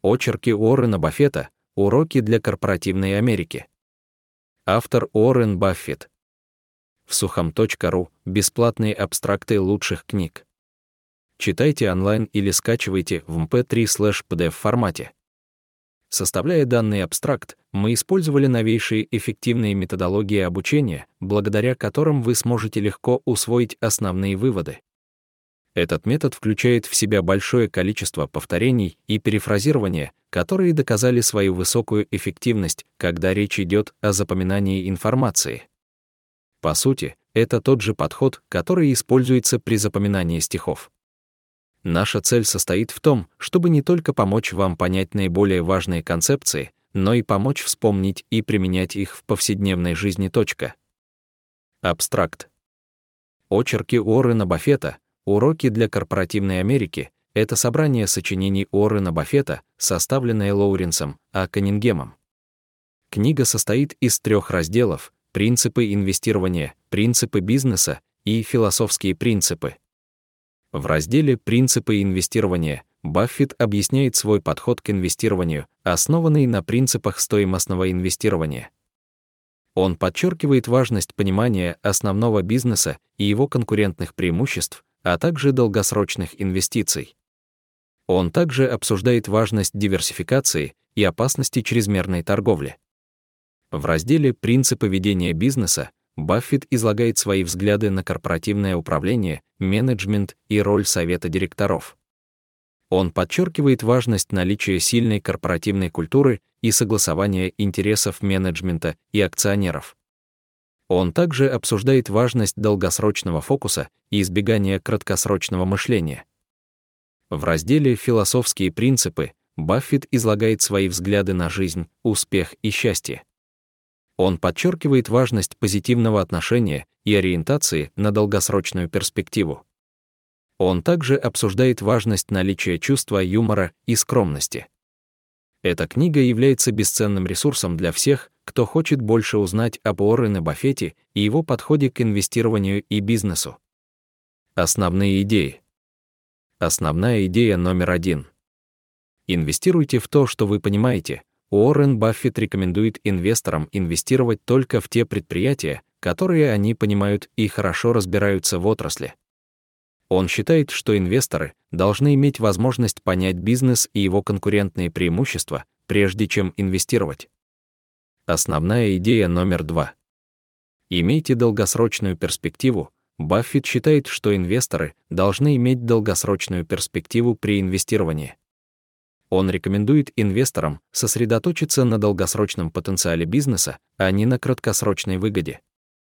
Очерки Уоррена Баффета. Уроки для корпоративной Америки. Автор Уоррен Баффет. Всухом.ру. Бесплатные абстракты лучших книг. Читайте онлайн или скачивайте в mp3/pdf формате. Составляя данный абстракт, мы использовали новейшие эффективные методологии обучения, благодаря которым вы сможете легко усвоить основные выводы. Этот метод включает в себя большое количество повторений и перефразирования, которые доказали свою высокую эффективность, когда речь идет о запоминании информации. По сути, это тот же подход, который используется при запоминании стихов. Наша цель состоит в том, чтобы не только помочь вам понять наиболее важные концепции, но и помочь вспомнить и применять их в повседневной жизни. Абстракт. Очерки Уоррена Баффета. Уроки для корпоративной Америки — это собрание сочинений Уоррена Баффета, составленное Лоуренсом А. Каннингемом. Книга состоит из 3 разделов: «Принципы инвестирования», «Принципы бизнеса» и «Философские принципы». В разделе «Принципы инвестирования» Баффет объясняет свой подход к инвестированию, основанный на принципах стоимостного инвестирования. Он подчеркивает важность понимания основного бизнеса и его конкурентных преимуществ, а также долгосрочных инвестиций. Он также обсуждает важность диверсификации и опасности чрезмерной торговли. В разделе «Принципы ведения бизнеса» Баффет излагает свои взгляды на корпоративное управление, менеджмент и роль совета директоров. Он подчеркивает важность наличия сильной корпоративной культуры и согласования интересов менеджмента и акционеров. Он также обсуждает важность долгосрочного фокуса и избегания краткосрочного мышления. В разделе «Философские принципы» Баффет излагает свои взгляды на жизнь, успех и счастье. Он подчеркивает важность позитивного отношения и ориентации на долгосрочную перспективу. Он также обсуждает важность наличия чувства юмора и скромности. Эта книга является бесценным ресурсом для всех, кто хочет больше узнать об Уоррене Баффете и его подходе к инвестированию и бизнесу. Основные идеи. Основная идея номер 1. Инвестируйте в то, что вы понимаете. Уоррен Баффет рекомендует инвесторам инвестировать только в те предприятия, которые они понимают и хорошо разбираются в отрасли. Он считает, что инвесторы должны иметь возможность понять бизнес и его конкурентные преимущества, прежде чем инвестировать. Основная идея номер 2. Имейте долгосрочную перспективу. Баффет считает, что инвесторы должны иметь долгосрочную перспективу при инвестировании. Он рекомендует инвесторам сосредоточиться на долгосрочном потенциале бизнеса, а не на краткосрочной выгоде.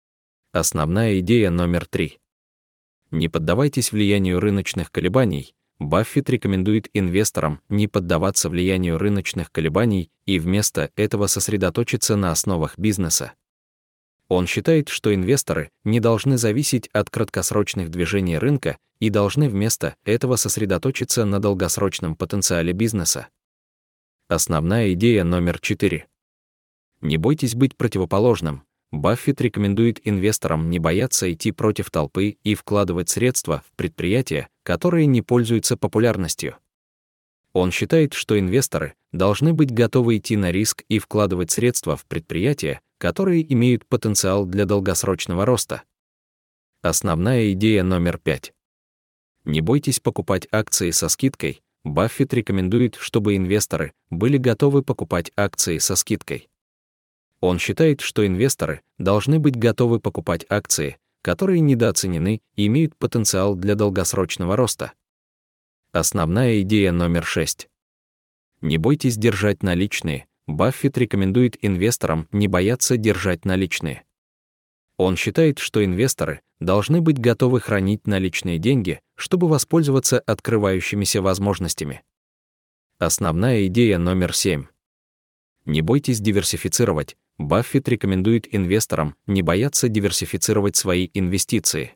Основная идея номер 3. Не поддавайтесь влиянию рыночных колебаний. Баффет рекомендует инвесторам не поддаваться влиянию рыночных колебаний и вместо этого сосредоточиться на основах бизнеса. Он считает, что инвесторы не должны зависеть от краткосрочных движений рынка и должны вместо этого сосредоточиться на долгосрочном потенциале бизнеса. Основная идея номер 4. Не бойтесь быть противоположным. Баффет рекомендует инвесторам не бояться идти против толпы и вкладывать средства в предприятия, которые не пользуются популярностью. Он считает, что инвесторы должны быть готовы идти на риск и вкладывать средства в предприятия, которые имеют потенциал для долгосрочного роста. Основная идея номер 5. Не бойтесь покупать акции со скидкой. Баффет рекомендует, чтобы инвесторы были готовы покупать акции со скидкой. Он считает, что инвесторы должны быть готовы покупать акции, которые недооценены и имеют потенциал для долгосрочного роста. Основная идея номер 6. Не бойтесь держать наличные. Баффет рекомендует инвесторам не бояться держать наличные. Он считает, что инвесторы должны быть готовы хранить наличные деньги, чтобы воспользоваться открывающимися возможностями. Основная идея номер 7. Не бойтесь диверсифицировать. Баффет рекомендует инвесторам не бояться диверсифицировать свои инвестиции.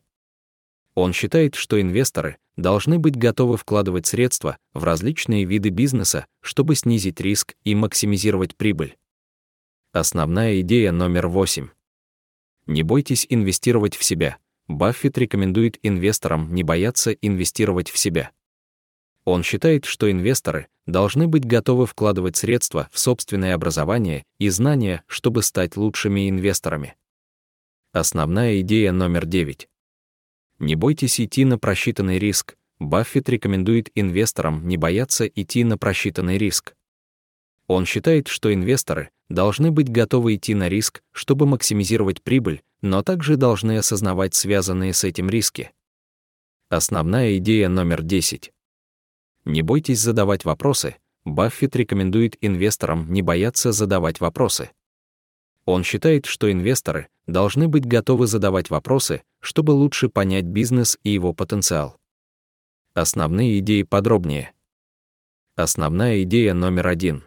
Он считает, что инвесторы должны быть готовы вкладывать средства в различные виды бизнеса, чтобы снизить риск и максимизировать прибыль. Основная идея номер 8. Не бойтесь инвестировать в себя. Баффет рекомендует инвесторам не бояться инвестировать в себя. Он считает, что инвесторы должны быть готовы вкладывать средства в собственное образование и знания, чтобы стать лучшими инвесторами. Основная идея номер 9. Не бойтесь идти на просчитанный риск. Баффет рекомендует инвесторам не бояться идти на просчитанный риск. Он считает, что инвесторы должны быть готовы идти на риск, чтобы максимизировать прибыль, но также должны осознавать связанные с этим риски. Основная идея номер 10. Не бойтесь задавать вопросы. Баффет рекомендует инвесторам не бояться задавать вопросы. Он считает, что инвесторы должны быть готовы задавать вопросы, чтобы лучше понять бизнес и его потенциал. Основные идеи подробнее. Основная идея номер 1.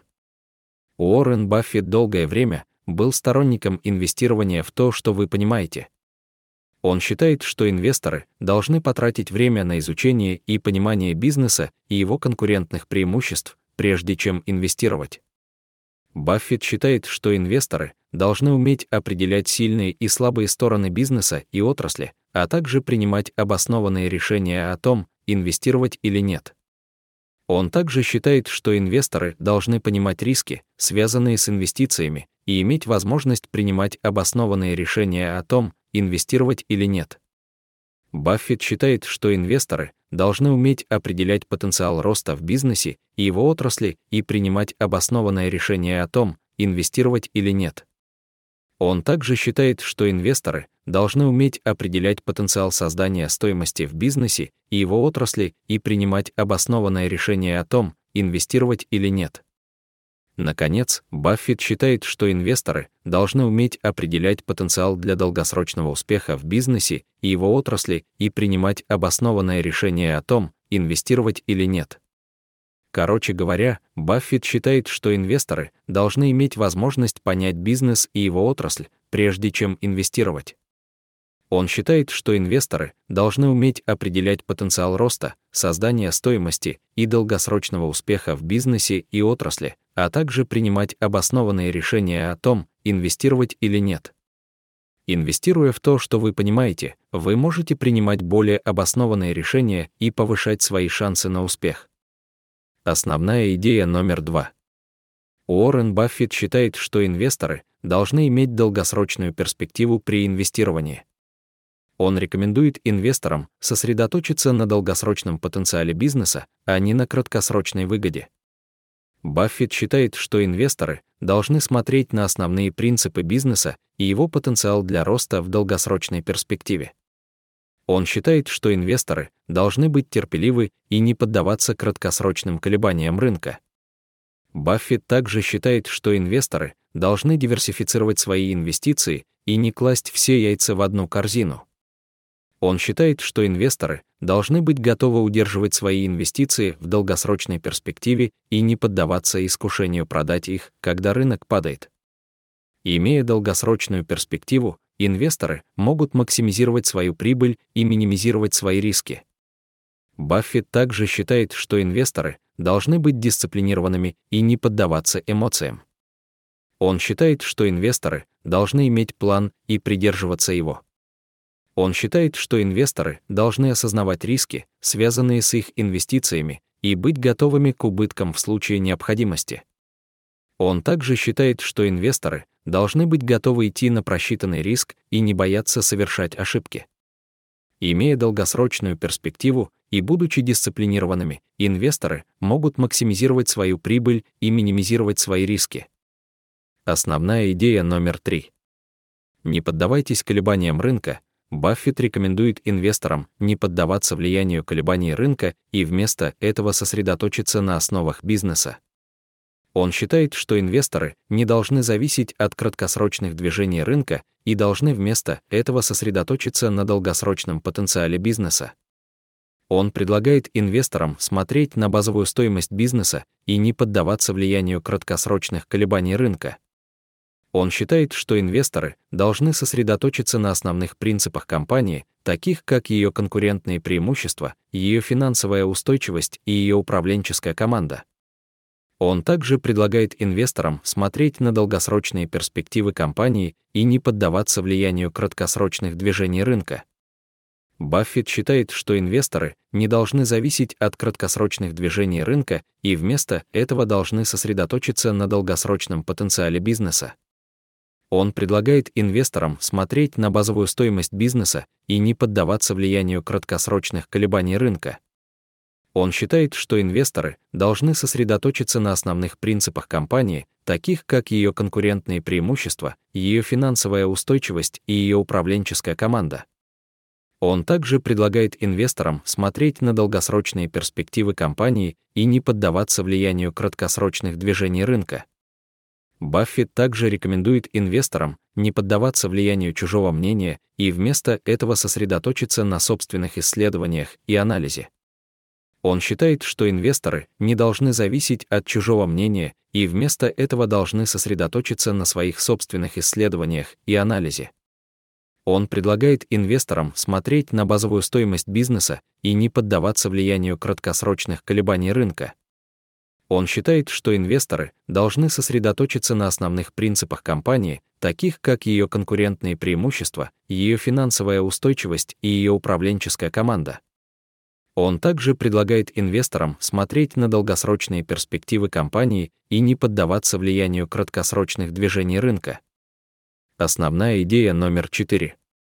Уоррен Баффет долгое время был сторонником инвестирования в то, что вы понимаете. Он считает, что инвесторы должны потратить время на изучение и понимание бизнеса и его конкурентных преимуществ, прежде чем инвестировать. Баффет считает, что инвесторы должны уметь определять сильные и слабые стороны бизнеса и отрасли, а также принимать обоснованные решения о том, инвестировать или нет. Он также считает, что инвесторы должны понимать риски, связанные с инвестициями, и иметь возможность принимать обоснованные решения о том, инвестировать или нет. Баффет считает, что инвесторы должны уметь определять потенциал роста в бизнесе и его отрасли и принимать обоснованное решение о том, инвестировать или нет. Он также считает, что инвесторы должны уметь определять потенциал создания стоимости в бизнесе и его отрасли и принимать обоснованное решение о том, инвестировать или нет. Наконец, Баффет считает, что инвесторы должны уметь определять потенциал для долгосрочного успеха в бизнесе и его отрасли и принимать обоснованное решение о том, инвестировать или нет. Короче говоря, Баффет считает, что инвесторы должны иметь возможность понять бизнес и его отрасль, прежде чем инвестировать. Он считает, что инвесторы должны уметь определять потенциал роста, создания стоимости и долгосрочного успеха в бизнесе и отрасли, а также принимать обоснованные решения о том, инвестировать или нет. Инвестируя в то, что вы понимаете, вы можете принимать более обоснованные решения и повышать свои шансы на успех. Основная идея номер 2. Уоррен Баффет считает, что инвесторы должны иметь долгосрочную перспективу при инвестировании. Он рекомендует инвесторам сосредоточиться на долгосрочном потенциале бизнеса, а не на краткосрочной выгоде. Баффет считает, что инвесторы должны смотреть на основные принципы бизнеса и его потенциал для роста в долгосрочной перспективе. Он считает, что инвесторы должны быть терпеливы и не поддаваться краткосрочным колебаниям рынка. Баффет также считает, что инвесторы должны диверсифицировать свои инвестиции и не класть все яйца в одну корзину. Он считает, что инвесторы должны быть готовы удерживать свои инвестиции в долгосрочной перспективе и не поддаваться искушению продать их, когда рынок падает. Имея долгосрочную перспективу, инвесторы могут максимизировать свою прибыль и минимизировать свои риски. Баффет также считает, что инвесторы должны быть дисциплинированными и не поддаваться эмоциям. Он считает, что инвесторы должны иметь план и придерживаться его. Он считает, что инвесторы должны осознавать риски, связанные с их инвестициями, и быть готовыми к убыткам в случае необходимости. Он также считает, что инвесторы должны быть готовы идти на просчитанный риск и не бояться совершать ошибки. Имея долгосрочную перспективу и будучи дисциплинированными, инвесторы могут максимизировать свою прибыль и минимизировать свои риски. Основная идея номер 3. Не поддавайтесь колебаниям рынка. Баффет рекомендует инвесторам не поддаваться влиянию колебаний рынка и вместо этого сосредоточиться на основах бизнеса. Он считает, что инвесторы не должны зависеть от краткосрочных движений рынка и должны вместо этого сосредоточиться на долгосрочном потенциале бизнеса. Он предлагает инвесторам смотреть на базовую стоимость бизнеса и не поддаваться влиянию краткосрочных колебаний рынка. Он считает, что инвесторы должны сосредоточиться на основных принципах компании, таких как ее конкурентные преимущества, ее финансовая устойчивость и ее управленческая команда. Он также предлагает инвесторам смотреть на долгосрочные перспективы компании и не поддаваться влиянию краткосрочных движений рынка. Баффет считает, что инвесторы не должны зависеть от краткосрочных движений рынка и вместо этого должны сосредоточиться на долгосрочном потенциале бизнеса. Он предлагает инвесторам смотреть на базовую стоимость бизнеса и не поддаваться влиянию краткосрочных колебаний рынка. Он считает, что инвесторы должны сосредоточиться на основных принципах компании, таких как ее конкурентные преимущества, ее финансовая устойчивость и ее управленческая команда. Он также предлагает инвесторам смотреть на долгосрочные перспективы компании и не поддаваться влиянию краткосрочных движений рынка. Баффет также рекомендует инвесторам не поддаваться влиянию чужого мнения и вместо этого сосредоточиться на собственных исследованиях и анализе. Он считает, что инвесторы не должны зависеть от чужого мнения и вместо этого должны сосредоточиться на своих собственных исследованиях и анализе. Он предлагает инвесторам смотреть на базовую стоимость бизнеса и не поддаваться влиянию краткосрочных колебаний рынка. Он считает, что инвесторы должны сосредоточиться на основных принципах компании, таких как ее конкурентные преимущества, ее финансовая устойчивость и ее управленческая команда. Он также предлагает инвесторам смотреть на долгосрочные перспективы компании и не поддаваться влиянию краткосрочных движений рынка. Основная идея номер 4.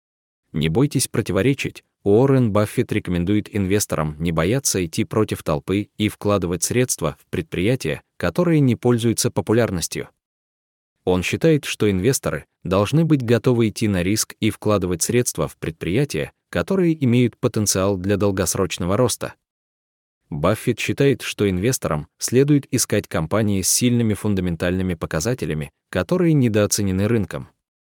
Не бойтесь противоречить. Уоррен Баффет рекомендует инвесторам не бояться идти против толпы и вкладывать средства в предприятия, которые не пользуются популярностью. Он считает, что инвесторы должны быть готовы идти на риск и вкладывать средства в предприятия, которые имеют потенциал для долгосрочного роста. Баффет считает, что инвесторам следует искать компании с сильными фундаментальными показателями, которые недооценены рынком.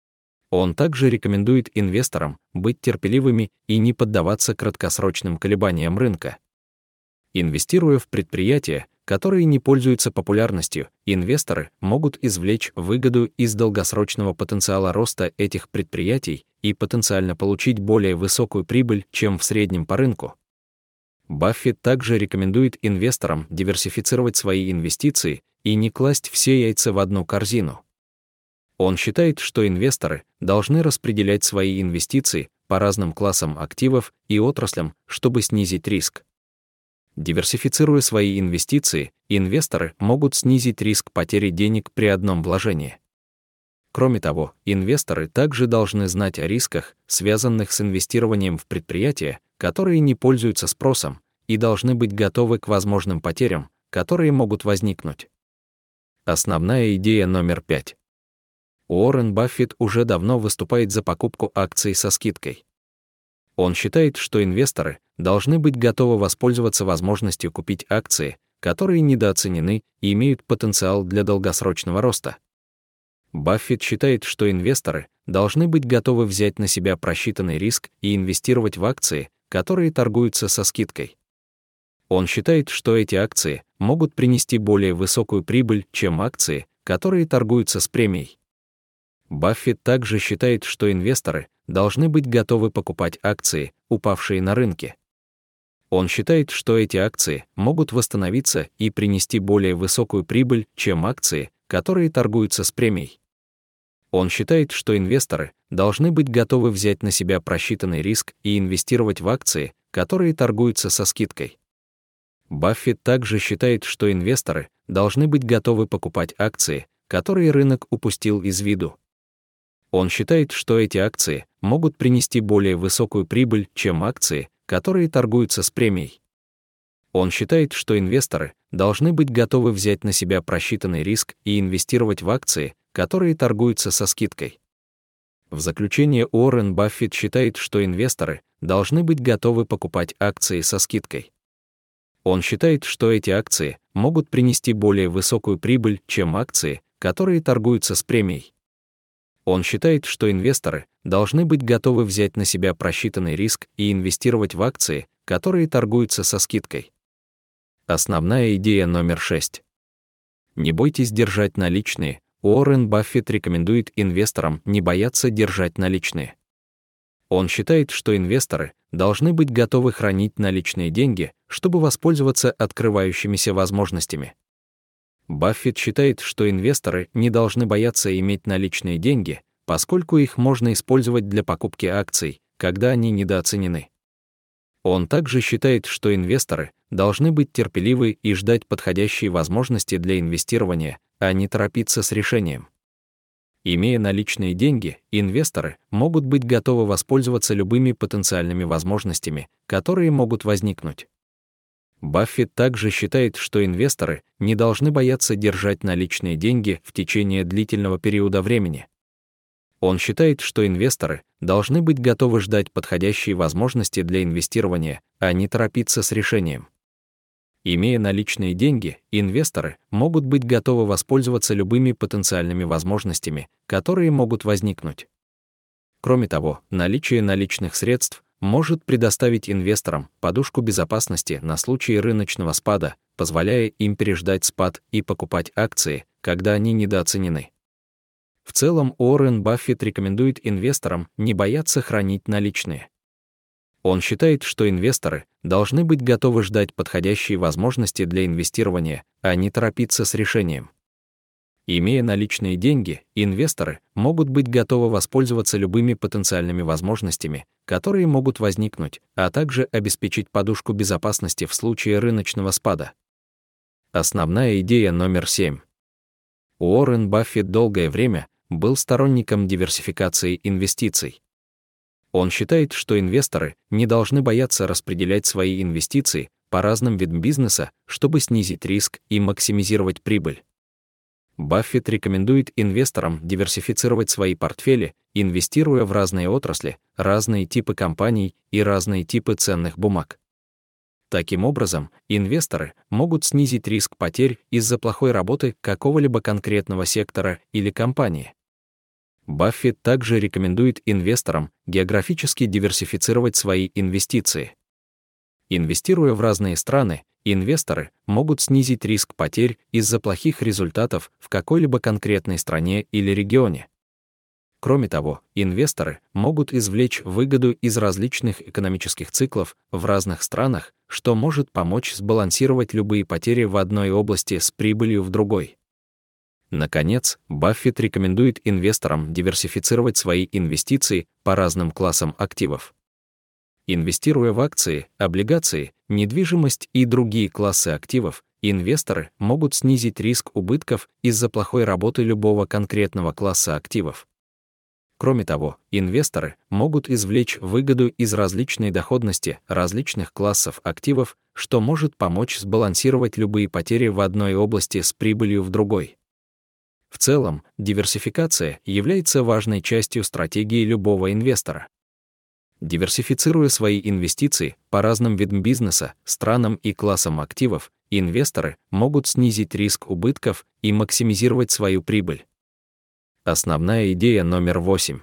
Он также рекомендует инвесторам быть терпеливыми и не поддаваться краткосрочным колебаниям рынка. Инвестируя в предприятия, которые не пользуются популярностью, инвесторы могут извлечь выгоду из долгосрочного потенциала роста этих предприятий и потенциально получить более высокую прибыль, чем в среднем по рынку. Баффет также рекомендует инвесторам диверсифицировать свои инвестиции и не класть все яйца в одну корзину. Он считает, что инвесторы должны распределять свои инвестиции по разным классам активов и отраслям, чтобы снизить риск. Диверсифицируя свои инвестиции, инвесторы могут снизить риск потери денег при одном вложении. Кроме того, инвесторы также должны знать о рисках, связанных с инвестированием в предприятия, которые не пользуются спросом, и должны быть готовы к возможным потерям, которые могут возникнуть. Основная идея номер 5. Уоррен Баффет уже давно выступает за покупку акций со скидкой. Он считает, что инвесторы должны быть готовы воспользоваться возможностью купить акции, которые недооценены и имеют потенциал для долгосрочного роста. Баффет считает, что инвесторы должны быть готовы взять на себя просчитанный риск и инвестировать в акции, которые торгуются со скидкой. Он считает, что эти акции могут принести более высокую прибыль, чем акции, которые торгуются с премией. Баффет также считает, что инвесторы должны быть готовы покупать акции, упавшие на рынке. Он считает, что эти акции могут восстановиться и принести более высокую прибыль, чем акции, которые торгуются с премией. Он считает, что инвесторы должны быть готовы взять на себя просчитанный риск и инвестировать в акции, которые торгуются со скидкой. Баффет также считает, что инвесторы должны быть готовы покупать акции, которые рынок упустил из виду. Он считает, что эти акции могут принести более высокую прибыль, чем акции, которые торгуются с премией. Он считает, что инвесторы должны быть готовы взять на себя просчитанный риск и инвестировать в акции, которые торгуются со скидкой. В заключение, Уоррен Баффет считает, что инвесторы должны быть готовы покупать акции со скидкой. Он считает, что эти акции могут принести более высокую прибыль, чем акции, которые торгуются с премией. Он считает, что инвесторы должны быть готовы взять на себя просчитанный риск и инвестировать в акции, которые торгуются со скидкой. Основная идея номер 6. Не бойтесь держать наличные. Уоррен Баффет рекомендует инвесторам не бояться держать наличные. Он считает, что инвесторы должны быть готовы хранить наличные деньги, чтобы воспользоваться открывающимися возможностями. Баффет считает, что инвесторы не должны бояться иметь наличные деньги, поскольку их можно использовать для покупки акций, когда они недооценены. Он также считает, что инвесторы должны быть терпеливы и ждать подходящей возможности для инвестирования, а не торопиться с решением. Имея наличные деньги, инвесторы могут быть готовы воспользоваться любыми потенциальными возможностями, которые могут возникнуть. Баффет также считает, что инвесторы не должны бояться держать наличные деньги в течение длительного периода времени. Он считает, что инвесторы должны быть готовы ждать подходящие возможности для инвестирования, а не торопиться с решением. Имея наличные деньги, инвесторы могут быть готовы воспользоваться любыми потенциальными возможностями, которые могут возникнуть. Кроме того, наличие наличных средств может предоставить инвесторам подушку безопасности на случай рыночного спада, позволяя им переждать спад и покупать акции, когда они недооценены. В целом, Уоррен Баффет рекомендует инвесторам не бояться хранить наличные. Он считает, что инвесторы должны быть готовы ждать подходящие возможности для инвестирования, а не торопиться с решением. Имея наличные деньги, инвесторы могут быть готовы воспользоваться любыми потенциальными возможностями, которые могут возникнуть, а также обеспечить подушку безопасности в случае рыночного спада. Основная идея номер 7. Уоррен Баффет долгое время был сторонником диверсификации инвестиций. Он считает, что инвесторы не должны бояться распределять свои инвестиции по разным видам бизнеса, чтобы снизить риск и максимизировать прибыль. Баффет рекомендует инвесторам диверсифицировать свои портфели, инвестируя в разные отрасли, разные типы компаний и разные типы ценных бумаг. Таким образом, инвесторы могут снизить риск потерь из-за плохой работы какого-либо конкретного сектора или компании. Баффет также рекомендует инвесторам географически диверсифицировать свои инвестиции. Инвестируя в разные страны, инвесторы могут снизить риск потерь из-за плохих результатов в какой-либо конкретной стране или регионе. Кроме того, инвесторы могут извлечь выгоду из различных экономических циклов в разных странах, что может помочь сбалансировать любые потери в одной области с прибылью в другой. Наконец, Баффет рекомендует инвесторам диверсифицировать свои инвестиции по разным классам активов. Инвестируя в акции, облигации, недвижимость и другие классы активов, инвесторы могут снизить риск убытков из-за плохой работы любого конкретного класса активов. Кроме того, инвесторы могут извлечь выгоду из различной доходности различных классов активов, что может помочь сбалансировать любые потери в одной области с прибылью в другой. В целом, диверсификация является важной частью стратегии любого инвестора. Диверсифицируя свои инвестиции по разным видам бизнеса, странам и классам активов, инвесторы могут снизить риск убытков и максимизировать свою прибыль. Основная идея номер 8.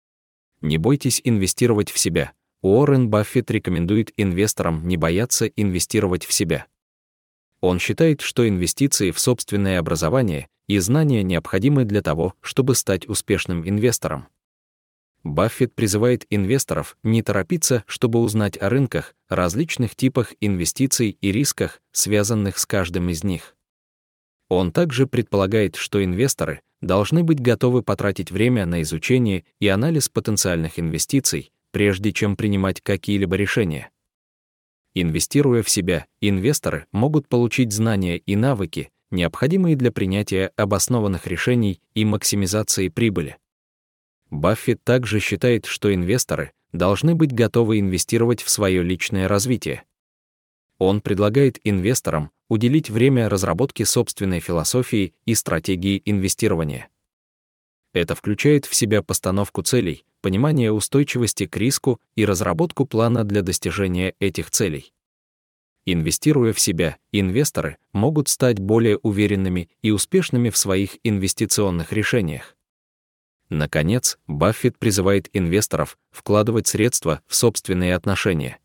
Не бойтесь инвестировать в себя. Уоррен Баффет рекомендует инвесторам не бояться инвестировать в себя. Он считает, что инвестиции в собственное образование и знания необходимы для того, чтобы стать успешным инвестором. Баффет призывает инвесторов не торопиться, чтобы узнать о рынках, различных типах инвестиций и рисках, связанных с каждым из них. Он также предполагает, что инвесторы должны быть готовы потратить время на изучение и анализ потенциальных инвестиций, прежде чем принимать какие-либо решения. Инвестируя в себя, инвесторы могут получить знания и навыки, необходимые для принятия обоснованных решений и максимизации прибыли. Баффет также считает, что инвесторы должны быть готовы инвестировать в свое личное развитие. Он предлагает инвесторам уделить время разработке собственной философии и стратегии инвестирования. Это включает в себя постановку целей, понимание устойчивости к риску и разработку плана для достижения этих целей. Инвестируя в себя, инвесторы могут стать более уверенными и успешными в своих инвестиционных решениях. Наконец, Баффет призывает инвесторов вкладывать средства в собственные отношения.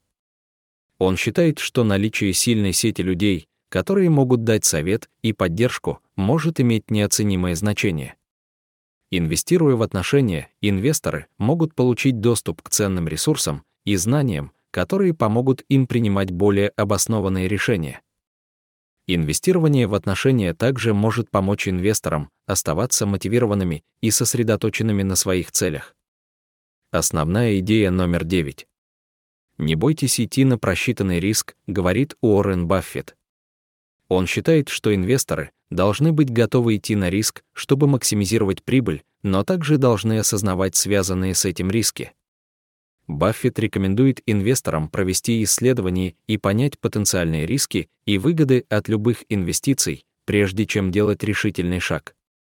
Он считает, что наличие сильной сети людей, которые могут дать совет и поддержку, может иметь неоценимое значение. Инвестируя в отношения, инвесторы могут получить доступ к ценным ресурсам и знаниям, которые помогут им принимать более обоснованные решения. Инвестирование в отношения также может помочь инвесторам оставаться мотивированными и сосредоточенными на своих целях. Основная идея номер 9. Не бойтесь идти на просчитанный риск, говорит Уоррен Баффет. Он считает, что инвесторы должны быть готовы идти на риск, чтобы максимизировать прибыль, но также должны осознавать связанные с этим риски. Баффет рекомендует инвесторам провести исследования и понять потенциальные риски и выгоды от любых инвестиций, прежде чем делать решительный шаг.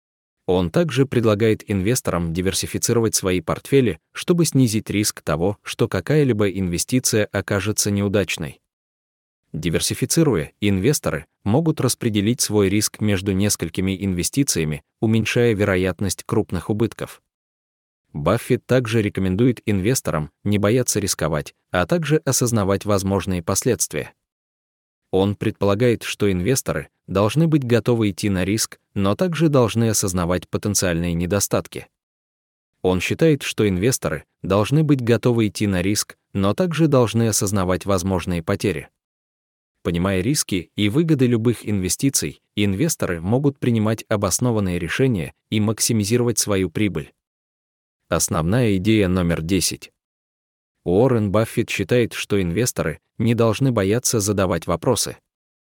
Он также предлагает инвесторам диверсифицировать свои портфели, чтобы снизить риск того, что какая-либо инвестиция окажется неудачной. Диверсифицируя, инвесторы могут распределить свой риск между несколькими инвестициями, уменьшая вероятность крупных убытков. Баффет также рекомендует инвесторам не бояться рисковать, а также осознавать возможные последствия. Он предполагает, что инвесторы должны быть готовы идти на риск, но также должны осознавать потенциальные недостатки. Он считает, что инвесторы должны быть готовы идти на риск, но также должны осознавать возможные потери. Понимая риски и выгоды любых инвестиций, инвесторы могут принимать обоснованные решения и максимизировать свою прибыль. Основная идея номер 10. Уоррен Баффет считает, что инвесторы не должны бояться задавать вопросы.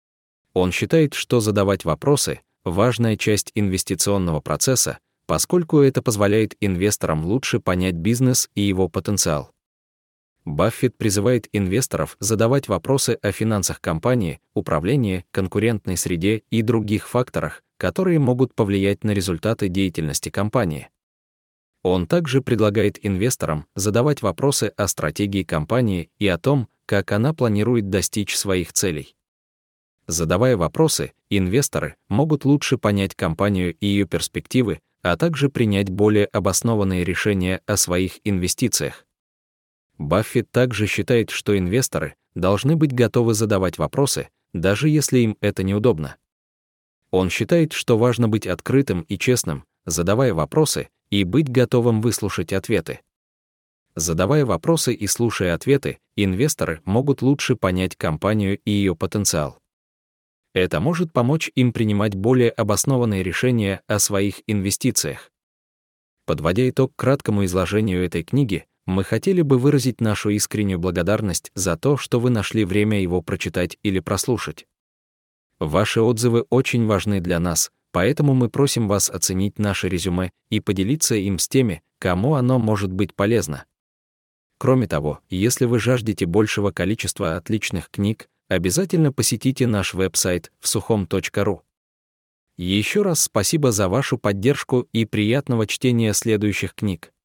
Он считает, что задавать вопросы — важная часть инвестиционного процесса, поскольку это позволяет инвесторам лучше понять бизнес и его потенциал. Баффет призывает инвесторов задавать вопросы о финансах компании, управлении, конкурентной среде и других факторах, которые могут повлиять на результаты деятельности компании. Он также предлагает инвесторам задавать вопросы о стратегии компании и о том, как она планирует достичь своих целей. Задавая вопросы, инвесторы могут лучше понять компанию и ее перспективы, а также принять более обоснованные решения о своих инвестициях. Баффет также считает, что инвесторы должны быть готовы задавать вопросы, даже если им это неудобно. Он считает, что важно быть открытым и честным, задавая вопросы, и быть готовым выслушать ответы. Задавая вопросы и слушая ответы, инвесторы могут лучше понять компанию и ее потенциал. Это может помочь им принимать более обоснованные решения о своих инвестициях. Подводя итог краткому изложению этой книги, мы хотели бы выразить нашу искреннюю благодарность за то, что вы нашли время его прочитать или прослушать. Ваши отзывы очень важны для нас, поэтому мы просим вас оценить наше резюме и поделиться им с теми, кому оно может быть полезно. Кроме того, если вы жаждете большего количества отличных книг, обязательно посетите наш веб-сайт vsuchom.ru. Еще раз спасибо за вашу поддержку и приятного чтения следующих книг.